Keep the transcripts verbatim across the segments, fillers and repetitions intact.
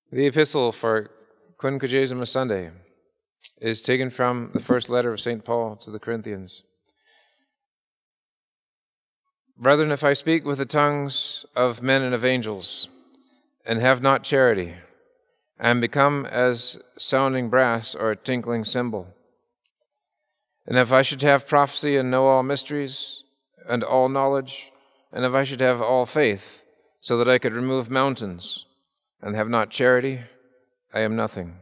The epistle for Quinquagesima Sunday is taken from the first letter of Saint Paul to the Corinthians. Brethren, if I speak with the tongues of men and of angels, and have not charity, I am become as sounding brass or a tinkling cymbal. And if I should have prophecy and know all mysteries and all knowledge, and if I should have all faith, so that I could remove mountains, and have not charity, I am nothing.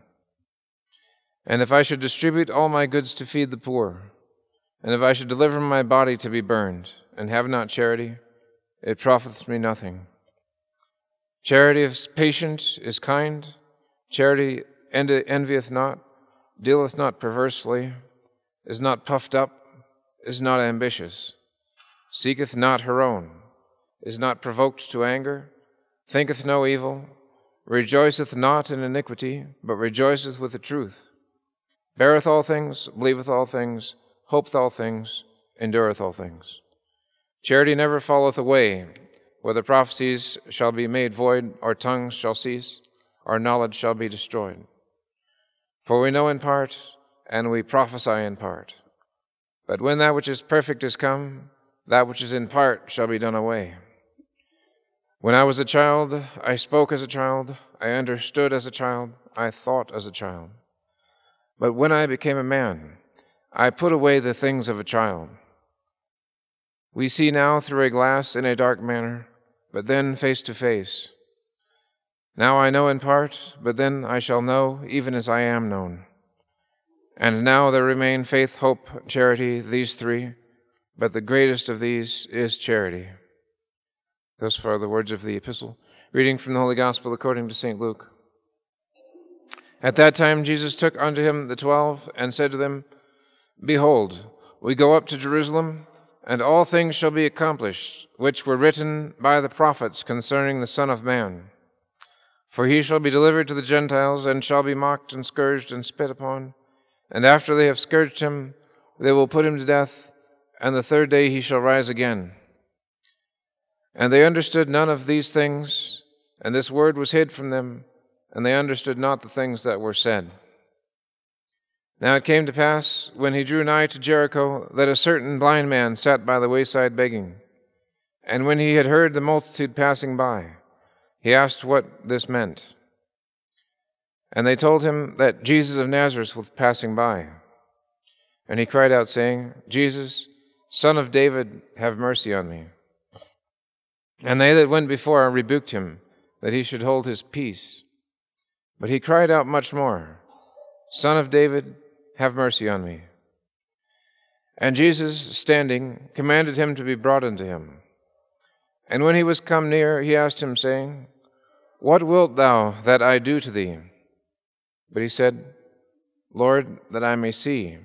And if I should distribute all my goods to feed the poor, and if I should deliver my body to be burned, and have not charity, it profiteth me nothing. Charity is patient, is kind. Charity envieth not, dealeth not perversely, is not puffed up, is not ambitious, seeketh not her own, is not provoked to anger, thinketh no evil, rejoiceth not in iniquity, but rejoiceth with the truth, beareth all things, believeth all things, hopeth all things, endureth all things. Charity never falleth away, whether prophecies shall be made void, or tongues shall cease, or knowledge shall be destroyed. For we know in part, and we prophesy in part. But when that which is perfect is come, that which is in part shall be done away. When I was a child, I spoke as a child, I understood as a child, I thought as a child. But when I became a man, I put away the things of a child. We see now through a glass in a dark manner, but then face to face. Now I know in part, but then I shall know even as I am known. And now there remain faith, hope, charity, these three, but the greatest of these is charity. Thus far the words of the epistle. Reading from the Holy Gospel according to Saint Luke. At that time Jesus took unto him the twelve, and said to them, Behold, we go up to Jerusalem, and all things shall be accomplished, which were written by the prophets concerning the Son of Man. For he shall be delivered to the Gentiles, and shall be mocked and scourged and spit upon. And after they have scourged him, they will put him to death, and the third day he shall rise again. And they understood none of these things, and this word was hid from them, and they understood not the things that were said. Now it came to pass, when he drew nigh to Jericho, that a certain blind man sat by the wayside begging. And when he had heard the multitude passing by, he asked what this meant. And they told him that Jesus of Nazareth was passing by. And he cried out, saying, Jesus, Son of David, have mercy on me. And they that went before rebuked him, that he should hold his peace. But he cried out much more, Son of David, have mercy on me. And Jesus, standing, commanded him to be brought unto him. And when he was come near, he asked him, saying, What wilt thou that I do to thee? But he said, Lord, that I may see.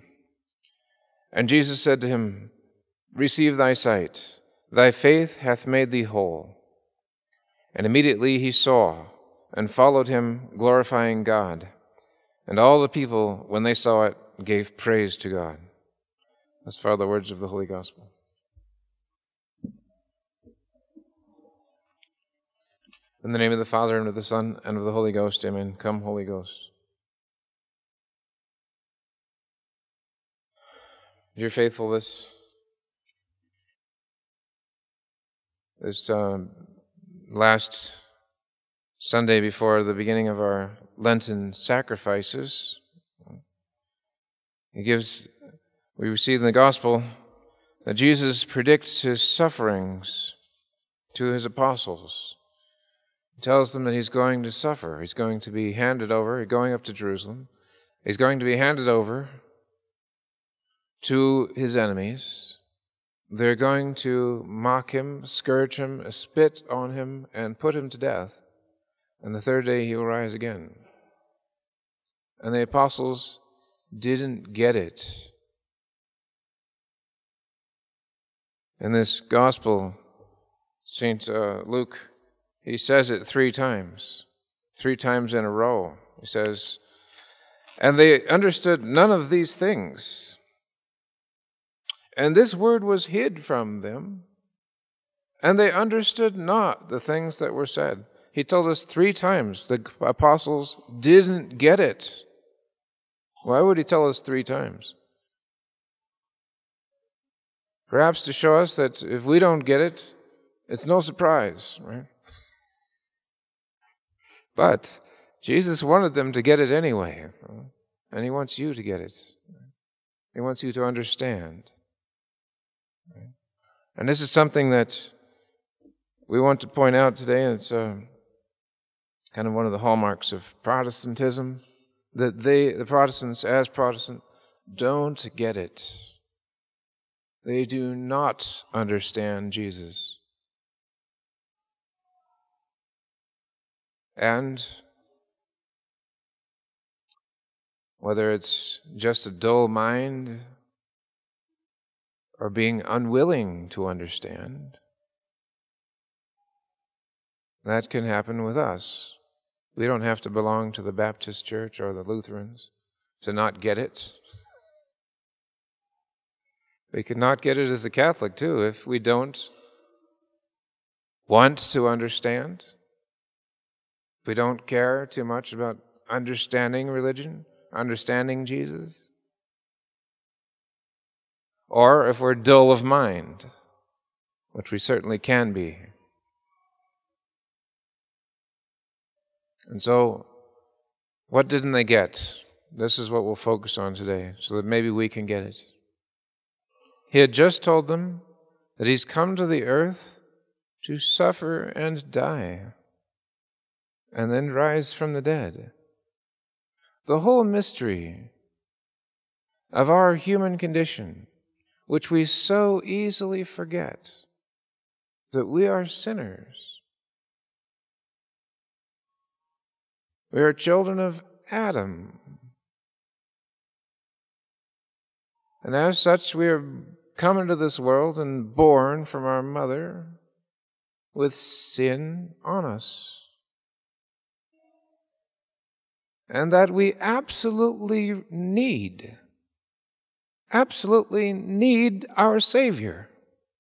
And Jesus said to him, Receive thy sight. Thy faith hath made thee whole. And immediately he saw, and followed him, glorifying God. And all the people, when they saw it, gave praise to God. Thus far the words of the Holy Gospel. In the name of the Father, and of the Son, and of the Holy Ghost, amen. Come, Holy Ghost. Dear faithful, this, this uh, last Sunday before the beginning of our Lenten sacrifices, he gives, we receive in the Gospel that Jesus predicts his sufferings to his apostles. He tells them that he's going to suffer. He's going to be handed over, going up to Jerusalem. He's going to be handed over to his enemies. They're going to mock him, scourge him, spit on him, and put him to death. And the third day he will rise again. And the apostles didn't get it. In this gospel, Saint uh, Luke, he says it three times, three times in a row. He says, and they understood none of these things. And this word was hid from them, and they understood not the things that were said. He told us three times the apostles didn't get it. Why would he tell us three times? Perhaps to show us that if we don't get it, it's no surprise, right? But Jesus wanted them to get it anyway, and he wants you to get it. He wants you to understand. And this is something that we want to point out today, and it's uh, kind of one of the hallmarks of Protestantism, that they, the Protestants, as Protestant, don't get it. They do not understand Jesus. And whether it's just a dull mind or being unwilling to understand, that can happen with us. We don't have to belong to the Baptist Church or the Lutherans to not get it. We could not get it as a Catholic, too, if we don't want to understand, if we don't care too much about understanding religion, understanding Jesus, or if we're dull of mind, which we certainly can be. And so, what didn't they get? This is what we'll focus on today, so that maybe we can get it. He had just told them that he's come to the earth to suffer and die, and then rise from the dead. The whole mystery of our human condition, which we so easily forget, that we are sinners. We are children of Adam. And as such, we are come into this world and born from our mother with sin on us. And that we absolutely need, absolutely need our Savior.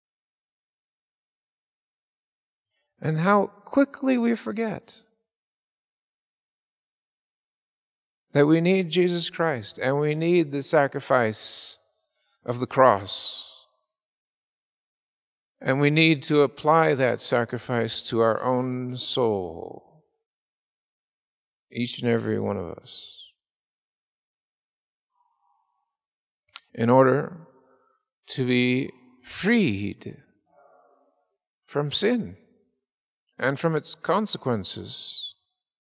And how quickly we forget that we need Jesus Christ and we need the sacrifice of the cross. And we need to apply that sacrifice to our own soul, each and every one of us, in order to be freed from sin and from its consequences.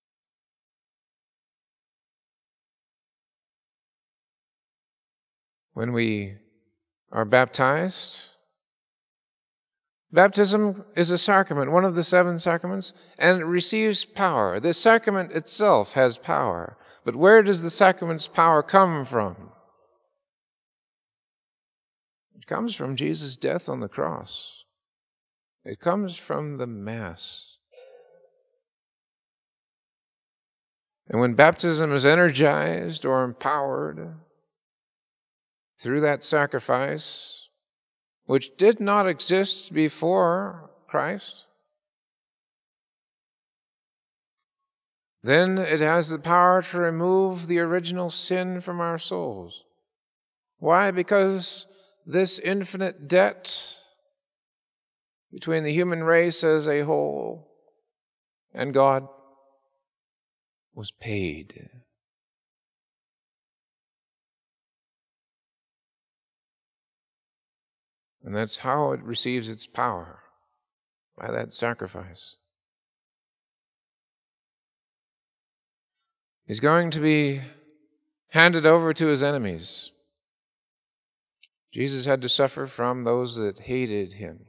When we are baptized, baptism is a sacrament, one of the seven sacraments, and it receives power. The sacrament itself has power. But where does the sacrament's power come from? It comes from Jesus' death on the cross. It comes from the Mass. And when baptism is energized or empowered through that sacrifice, which did not exist before Christ, then it has the power to remove the original sin from our souls. Why? Because this infinite debt between the human race as a whole and God was paid. And that's how it receives its power, by that sacrifice. He's going to be handed over to his enemies. Jesus had to suffer from those that hated him.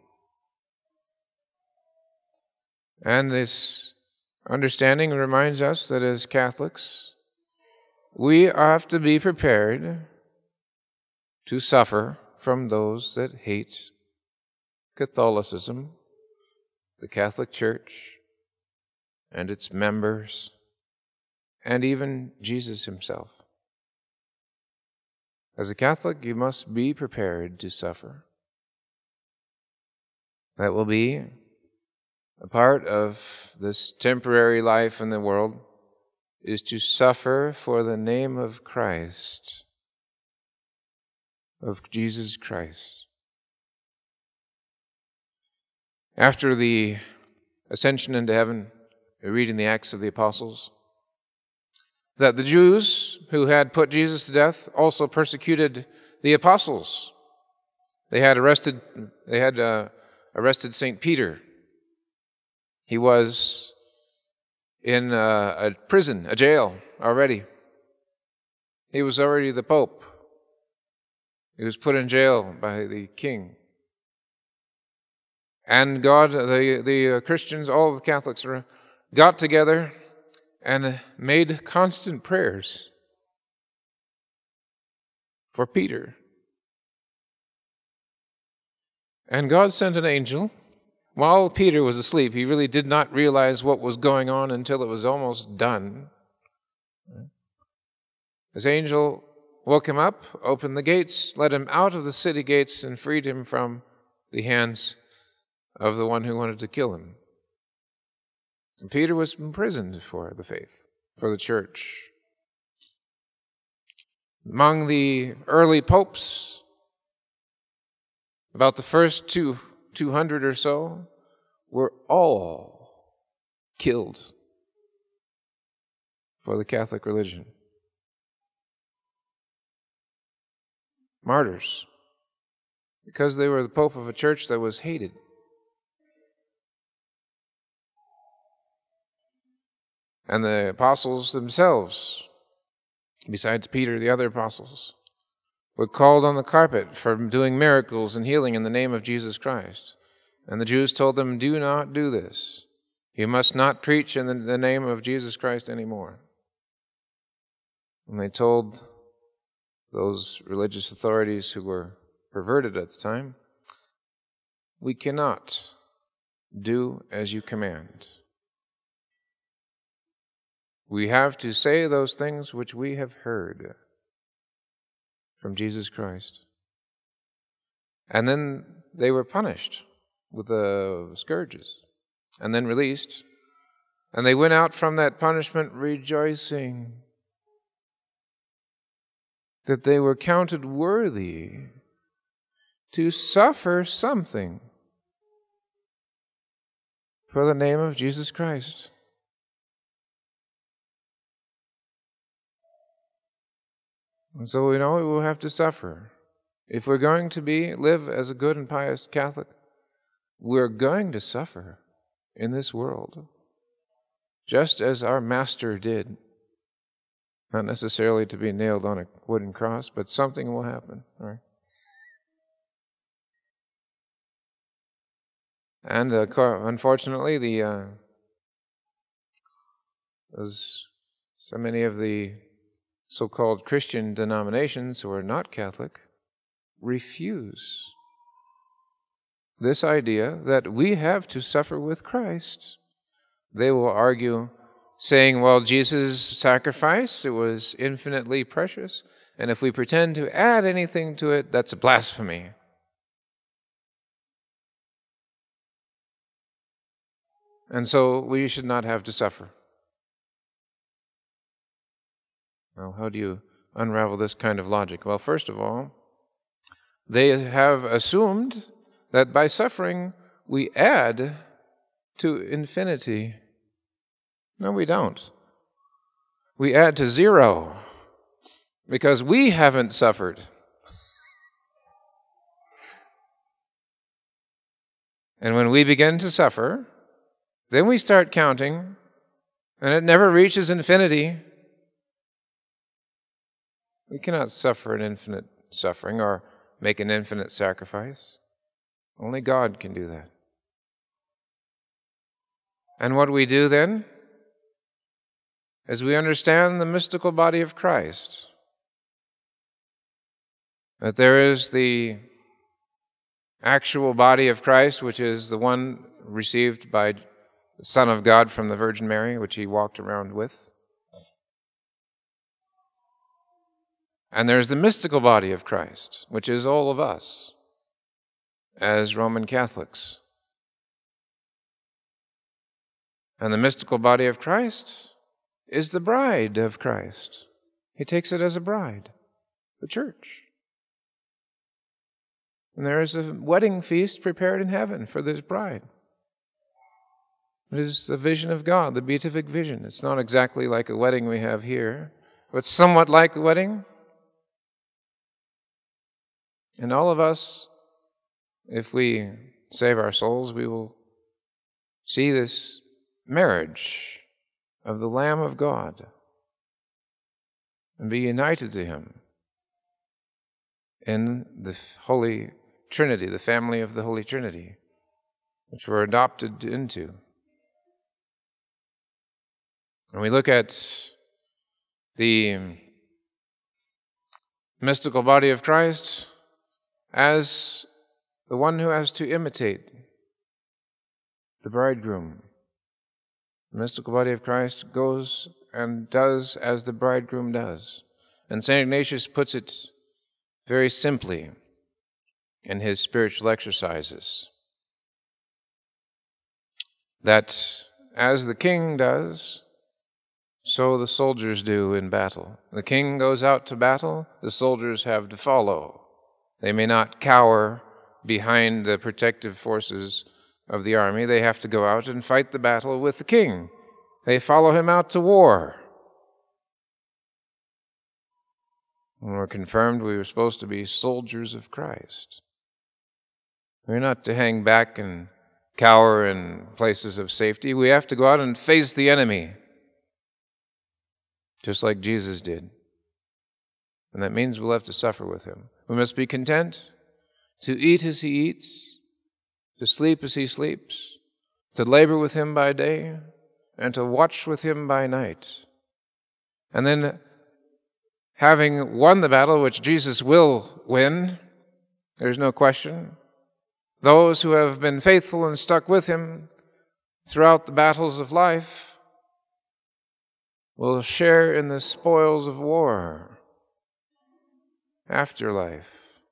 And this understanding reminds us that as Catholics, we have to be prepared to suffer from those that hate Catholicism, the Catholic Church, and its members, and even Jesus himself. As a Catholic, you must be prepared to suffer. That will be A part of this temporary life in the world is to suffer for the name of Christ, of Jesus Christ. After the ascension into heaven, we read in the Acts of the Apostles that the Jews who had put Jesus to death also persecuted the apostles. They had arrested, they had uh, arrested Saint Peter. He was in a, a prison, a jail already. He was already the Pope. He was put in jail by the king. And God, the, the Christians, all the Catholics got together and made constant prayers for Peter. And God sent an angel. While Peter was asleep, he really did not realize what was going on until it was almost done. This angel woke him up, opened the gates, led him out of the city gates, and freed him from the hands of the one who wanted to kill him. And Peter was imprisoned for the faith, for the church. Among the early popes, about the first two, two hundred or so, were all killed for the Catholic religion. Martyrs, because they were the pope of a church that was hated. And the apostles themselves, besides Peter, the other apostles, were called on the carpet for doing miracles and healing in the name of Jesus Christ. And the Jews told them, do not do this. You must not preach in the, the name of Jesus Christ anymore. And they told those religious authorities who were perverted at the time, we cannot do as you command. We have to say those things which we have heard from Jesus Christ. And then they were punished with the scourges and then released. And they went out from that punishment rejoicing that they were counted worthy to suffer something for the name of Jesus Christ. And so we know we will have to suffer. If we're going to be live as a good and pious Catholic, we're going to suffer in this world, just as our Master did. Not necessarily to be nailed on a wooden cross, but something will happen. Right? And uh, unfortunately, the uh, those so many of the so-called Christian denominations who are not Catholic refuse this idea that we have to suffer with Christ. They will argue, saying, well, Jesus' sacrifice, it was infinitely precious, and if we pretend to add anything to it, that's a blasphemy. And so we should not have to suffer. Well, how do you unravel this kind of logic? Well, first of all, they have assumed that by suffering we add to infinity. No, we don't. We add to zero because we haven't suffered. And when we begin to suffer, then we start counting, and it never reaches infinity. We cannot suffer an infinite suffering or make an infinite sacrifice. Only God can do that. And what we do then is we understand the mystical body of Christ. That there is the actual body of Christ, which is the one received by the Son of God from the Virgin Mary, which he walked around with. And there's the mystical body of Christ, which is all of us as Roman Catholics. And the mystical body of Christ is the bride of Christ. He takes it as a bride, the church. And there is a wedding feast prepared in heaven for this bride. It is the vision of God, the beatific vision. It's not exactly like a wedding we have here, but somewhat like a wedding. And all of us, if we save our souls, we will see this marriage of the Lamb of God and be united to Him in the Holy Trinity, the family of the Holy Trinity, which we're adopted into. And we look at the mystical body of Christ as the one who has to imitate the bridegroom. The mystical body of Christ goes and does as the bridegroom does. And Saint Ignatius puts it very simply in his spiritual exercises, that as the king does, so the soldiers do in battle. The king goes out to battle, the soldiers have to follow. They may not cower behind the protective forces of the army. They have to go out and fight the battle with the king. They follow him out to war. When we're confirmed, we were supposed to be soldiers of Christ. We're not to hang back and cower in places of safety. We have to go out and face the enemy, just like Jesus did. And that means we'll have to suffer with him. We must be content to eat as he eats, to sleep as he sleeps, to labor with him by day, and to watch with him by night. And then, having won the battle, which Jesus will win, there's no question, those who have been faithful and stuck with him throughout the battles of life will share in the spoils of war, afterlife,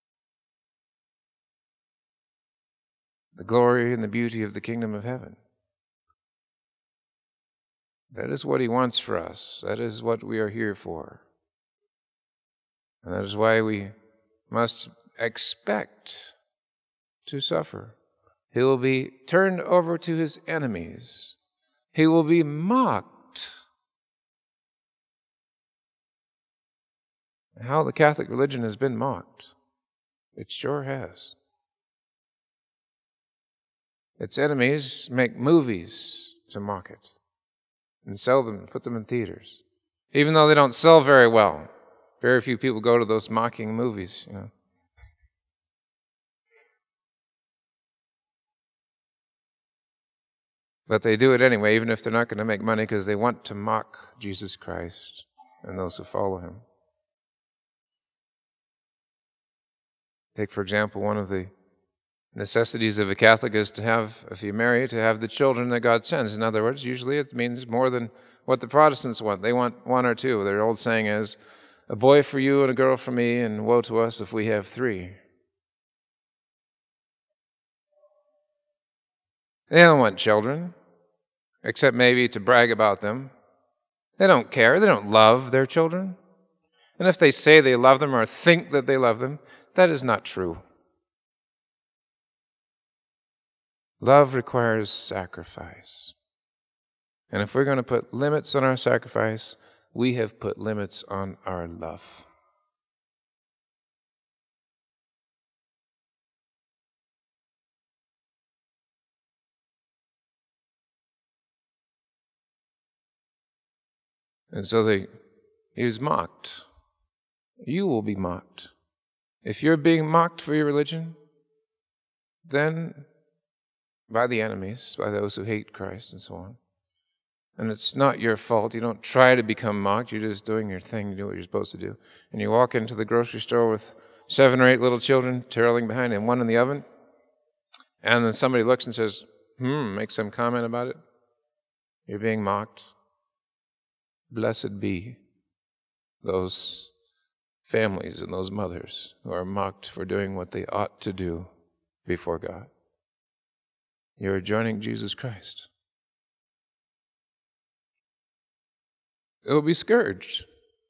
the glory and the beauty of the kingdom of heaven. That is what he wants for us. That is what we are here for. And that is why we must expect to suffer. He will be turned over to his enemies. He will be mocked. How the Catholic religion has been mocked. It sure has. Its enemies make movies to mock it and sell them, put them in theaters. Even though they don't sell very well. Very few people go to those mocking movies, you know. But they do it anyway, even if they're not going to make money, because they want to mock Jesus Christ and those who follow him. Take, for example, one of the necessities of a Catholic is to have, if you marry, to have the children that God sends. In other words, usually it means more than what the Protestants want. They want one or two. Their old saying is, a boy for you and a girl for me, and woe to us if we have three. They don't want children, except maybe to brag about them. They don't care. They don't love their children. And if they say they love them or think that they love them, that is not true. Love requires sacrifice. And if we're going to put limits on our sacrifice, we have put limits on our love. And so they, he was mocked. You will be mocked. If you're being mocked for your religion, then by the enemies, by those who hate Christ and so on. And it's not your fault. You don't try to become mocked. You're just doing your thing. You do what you're supposed to do. And you walk into the grocery store with seven or eight little children trailing behind and one in the oven. And then somebody looks and says, hmm, makes some comment about it. You're being mocked. Blessed be those families and those mothers who are mocked for doing what they ought to do before God. You're joining Jesus Christ. It will be scourged.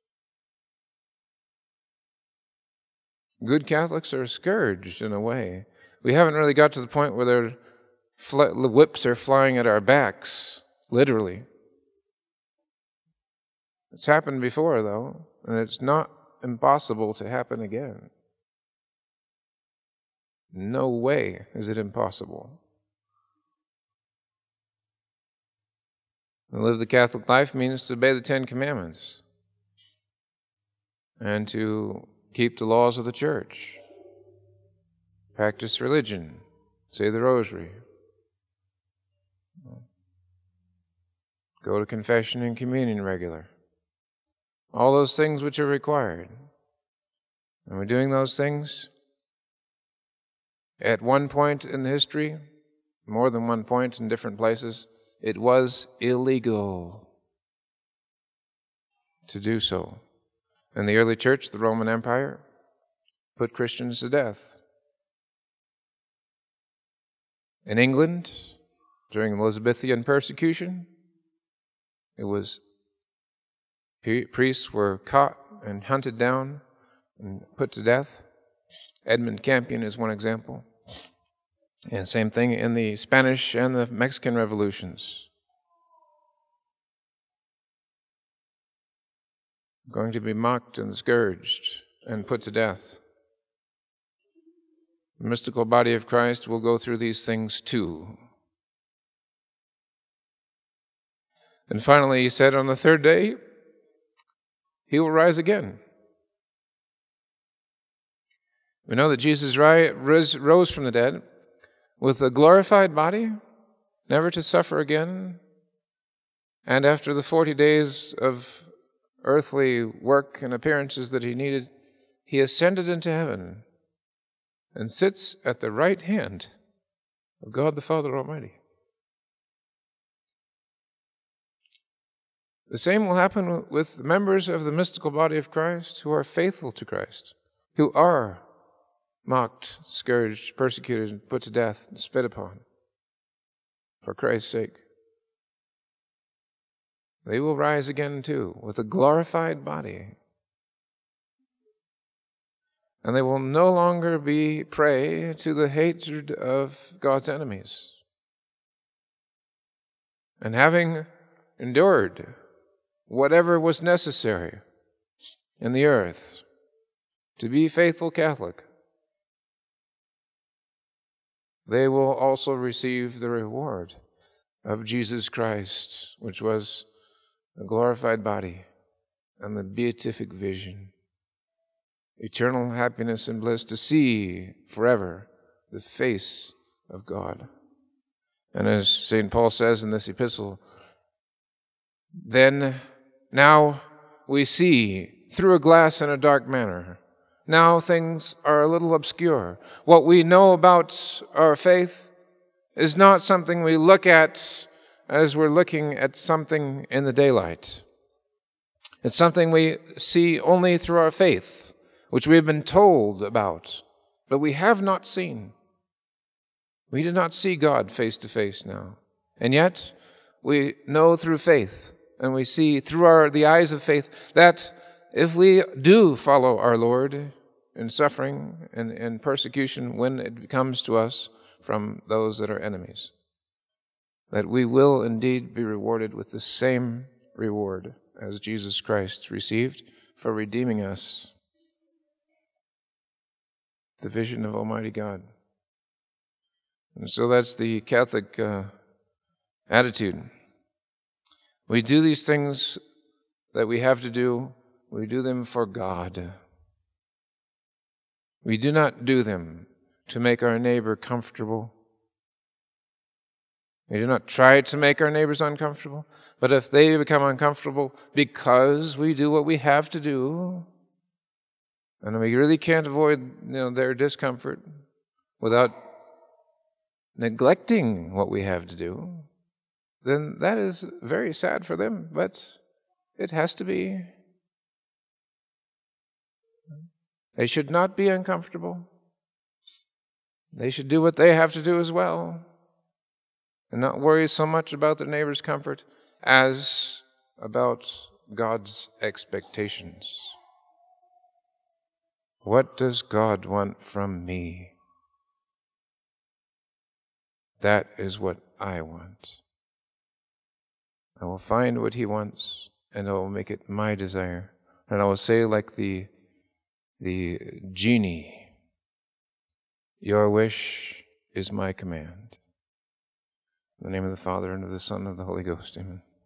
Good Catholics are scourged in a way. We haven't really got to the point where their fl- whips are flying at our backs, literally. It's happened before, though, and it's not impossible to happen again. No way is it impossible. To live the Catholic life means to obey the Ten Commandments and to keep the laws of the Church, practice religion, say the Rosary, go to confession and communion regular. All those things which are required. And we're doing those things at one point in history, more than one point in different places, it was illegal to do so. In the early church, the Roman Empire put Christians to death. In England, during Elizabethan persecution, it was priests were caught and hunted down and put to death. Edmund Campion is one example. And same thing in the Spanish and the Mexican revolutions. Going to be mocked and scourged and put to death. The mystical body of Christ will go through these things too. And finally, he said, on the third day, he will rise again. We know that Jesus rose from the dead with a glorified body, never to suffer again. And after the forty days of earthly work and appearances that he needed, he ascended into heaven and sits at the right hand of God the Father Almighty. The same will happen with members of the mystical body of Christ who are faithful to Christ, who are mocked, scourged, persecuted, put to death, and spit upon for Christ's sake. They will rise again too with a glorified body. And they will no longer be prey to the hatred of God's enemies. And having endured whatever was necessary in the earth to be faithful Catholic, they will also receive the reward of Jesus Christ, which was the glorified body and the beatific vision, eternal happiness and bliss to see forever the face of God. And as Saint Paul says in this epistle, then now we see through a glass in a dark manner. Now things are a little obscure. What we know about our faith is not something we look at as we're looking at something in the daylight. It's something we see only through our faith, which we have been told about, but we have not seen. We do not see God face to face now. And yet, we know through faith, and we see through our, the eyes of faith, that if we do follow our Lord in suffering and in persecution when it comes to us from those that are enemies, that we will indeed be rewarded with the same reward as Jesus Christ received for redeeming us. The vision of Almighty God. And so that's the Catholic uh, attitude. We do these things that we have to do, we do them for God. We do not do them to make our neighbor comfortable. We do not try to make our neighbors uncomfortable, but if they become uncomfortable because we do what we have to do, and we really can't avoid, you know, their discomfort without neglecting what we have to do, then that is very sad for them, but it has to be. They should not be uncomfortable. They should do what they have to do as well, and not worry so much about their neighbor's comfort as about God's expectations? What does God want from me? That is what I want. I will find what He wants, and I will make it my desire. And I will say like the, the genie, your wish is my command. In the name of the Father, and of the Son, and of the Holy Ghost, amen.